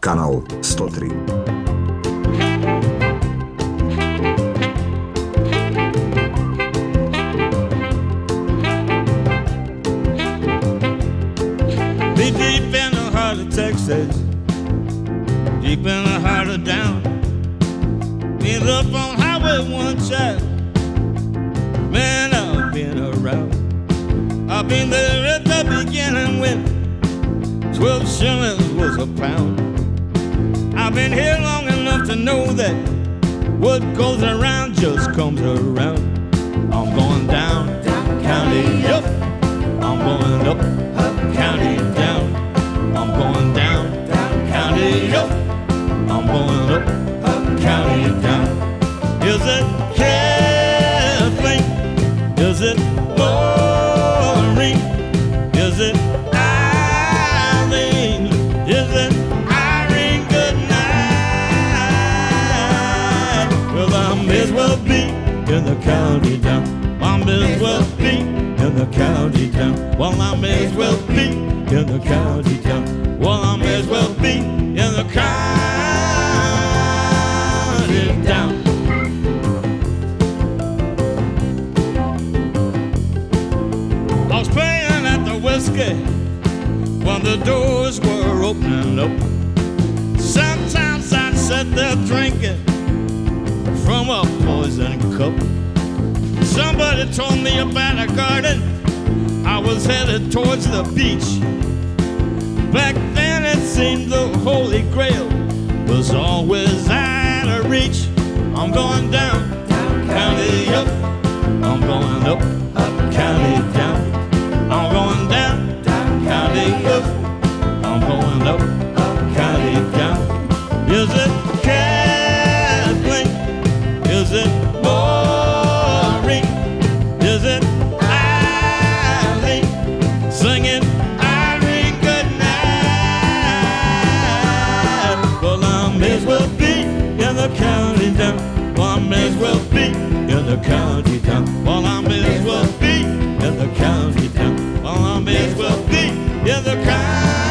Kanál 103. Deep in the heart of Texas, deep in the heart of down, been up on Highway 1 child. Man, I've been around. I've been there at the beginning when 12 shillings was a pound. I've been here long enough to know that what goes around just comes around. I'm going down, county up. I'm going up, county down. I'm going down, county up. I'm going up, county down. Is it Kathleen? Is it Maureen? Is it Eileen? Is it Irene? Good night. Well, I may as well be in the county town. I may as well be in the county town. Well, I may as well be in the county town. Well, I may as well be in the county town. I was playing at the whiskey when the doors were opening up. Sometimes I'd sit there drinking from a poison cup. Somebody told me about a garden. I was headed towards the beach. Back then it seemed the Holy Grail was always out of reach. I'm going down, county up. I'm going up, county down. I'm going down, county up. I'm going up, county down. Is it Kathleen? Is it Maureen? Is it Eileen? Singing Irene good night. Well, I may as well be in the county town. Well, I may as well be in the county town. Well, I may as well be in the county town. Well, I may as well be in the county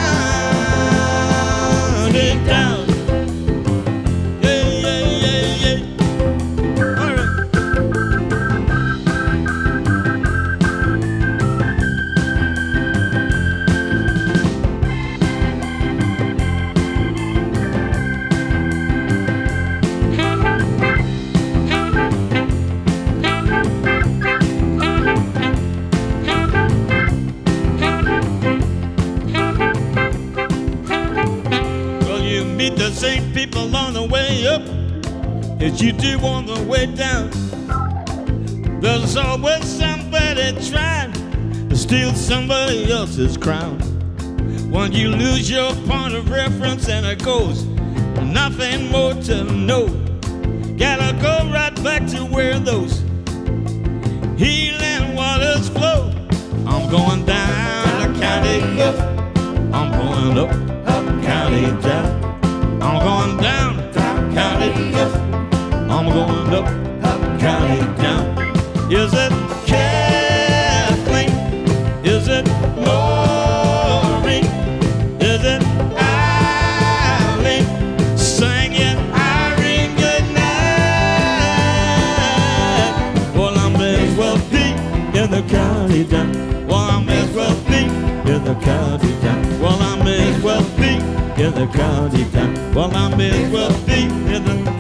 town. Yeah, yeah, yeah, yeah. All right. Well, you meet the same people on the way up as you do on the way down. There's always somebody trying to steal somebody else's crown. When you lose your point of reference and it goes nothing more to know, gotta go right back to where those healing waters flow. I'm going down the county up. I'm going up, county down. I'm going down, county up. I'm going up, county down. Is it Kathleen? Is it Maureen? Is it Eileen? Singing Irene good night. Well, I may as well be in the county town. Well, I may as well be in the county town. Well, I may as well be in the county town. Well, I may as well be in the